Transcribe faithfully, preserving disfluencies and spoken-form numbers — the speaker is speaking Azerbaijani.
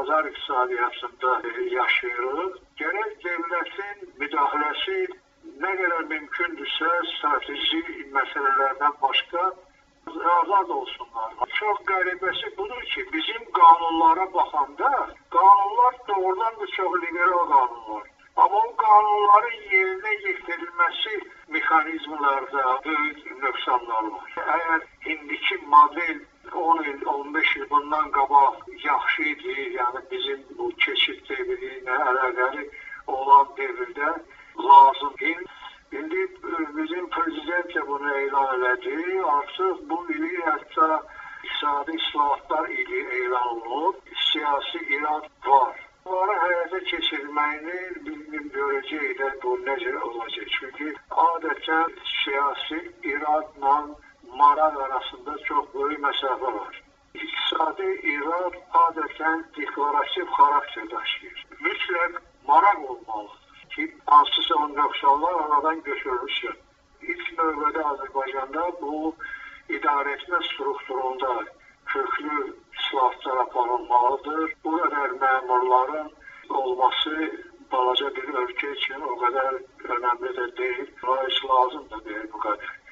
bazar iqtisadiyyatında yaşayırıq. Gərək dövlətin müdaxiləsi nə qədər mümkündürsə strateji məsələlərdən başqa azad olsunlar. Çox qəribəsi budur ki, bizim qanunlara baxanda qanunlar doğrudan da çox liberal qanunlar. Amma o qanunların yerinə yetirilməsi mexanizmlərdə böyük nöqsanlar var. Əgər indiki model on il, on beş il bundan qabaq yaxşı idi, yəni bizim bu keçid devri ilə əlaqəli olan devirdə lazım idi. İndi bizim prezident də bunu elan elədi. Artıq bu ili hətta iqtisadi islahatlar ili elan olunub. Siyasi irad var. Bunları həyata keçirməyini bilmim görəcək də bu necə olacaq. Çünki adətən siyasi iradla maraq arasında çox böyük məsafə var. İqtisadi irad adətən deklarativ xarakter daşıyır. Mütləq maraq olmalıdır ki, hansısa o nöqsanlar aradan götürülsün. İlk növbədə Azərbaycanda bu idarəetmə strukturunda köklü islahatlar aparılmalıdır. Bu qədər məmurların olması balaca bir ölkə üçün o qədər önəmli də deyil. Lazım da deyil bu qədər.